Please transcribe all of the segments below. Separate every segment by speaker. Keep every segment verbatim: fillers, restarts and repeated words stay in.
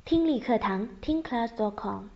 Speaker 1: 听力课堂听 class dot com。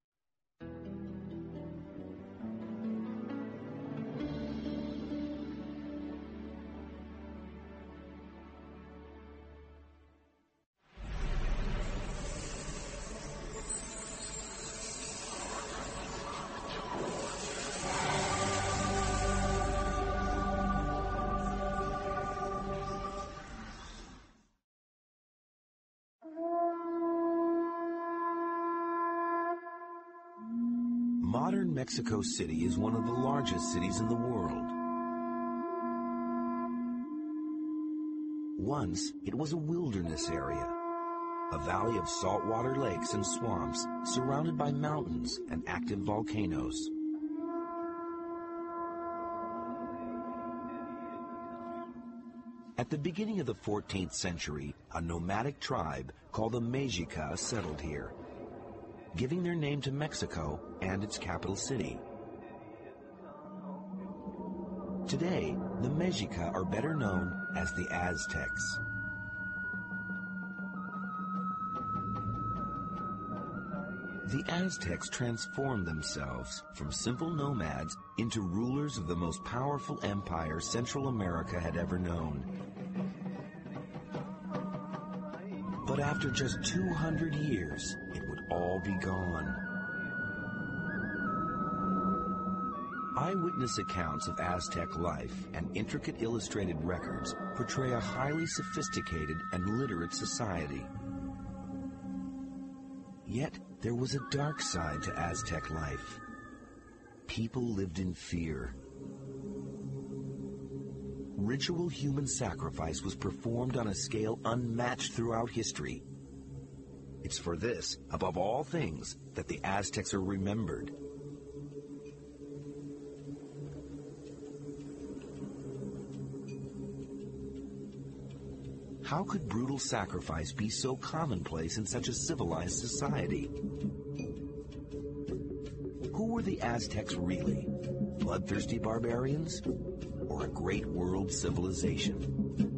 Speaker 2: Modern Mexico City is one of the largest cities in the world. Once, it was a wilderness area, a valley of saltwater lakes and swamps surrounded by mountains and active volcanoes. At the beginning of the fourteenth century, a nomadic tribe called the Mexica settled here, giving their name to Mexico and its capital city. Today, the Mexica are better known as the Aztecs. The Aztecs transformed themselves from simple nomads into rulers of the most powerful empire Central America had ever known. But after just two hundred years, it would all be gone. Eyewitness accounts of Aztec life and intricate illustrated records portray a highly sophisticated and literate society. Yet, there was a dark side to Aztec life. People lived in fear. Ritual human sacrifice was performed on a scale unmatched throughout history. It's for this, above all things, that the Aztecs are remembered. How could brutal sacrifice be so commonplace in such a civilized society? Who were the Aztecs really? Bloodthirsty barbarians? Or a great world civilization?